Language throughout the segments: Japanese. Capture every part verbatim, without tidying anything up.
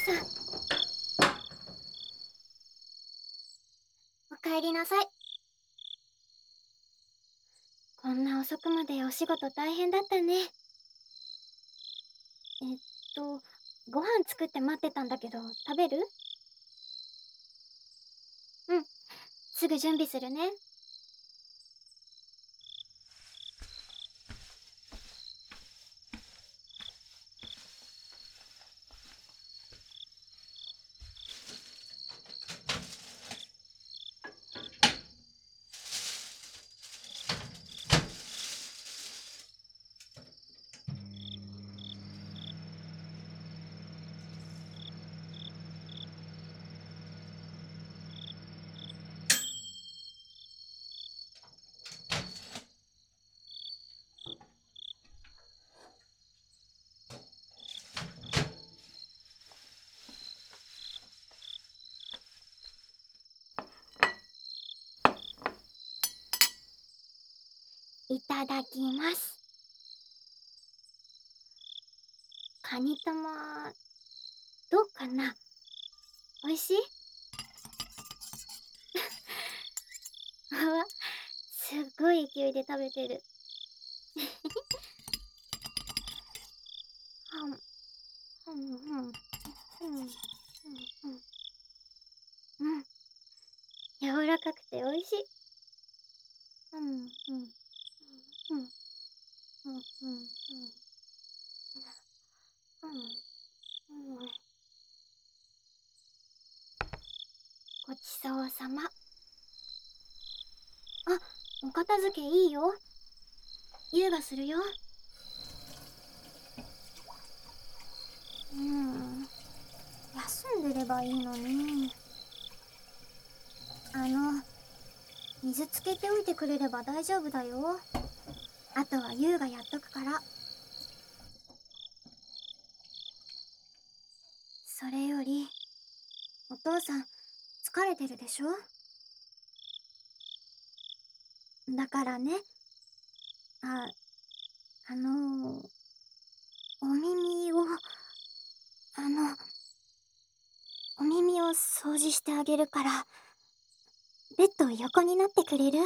さん。おかえりなさい。こんな遅くまでお仕事大変だったね。えっと、ご飯作って待ってたんだけど、食べる？うん、すぐ準備するね。いただきます。カニ玉、どうかな？おいしい？うわ、すっごい勢いで食べてる。はん、ふんふん、ふん、ふんふん。うん、柔らかくておいしい。うん、うん、うん、うん、うん、うん、うん、うん。ごちそうさま。あ、お片付けいいよ。優がするよ。うん、休んでればいいのに。あの、水つけておいてくれれば大丈夫だよ。あとは優がやっとくから。それより、お父さん、疲れてるでしょ？だからね、あ、あの、お耳を、あの、お耳を掃除してあげるから、ベッド横になってくれる？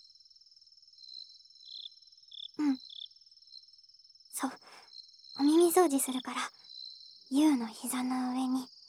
うん。そう、お耳掃除するから、優の膝の上に。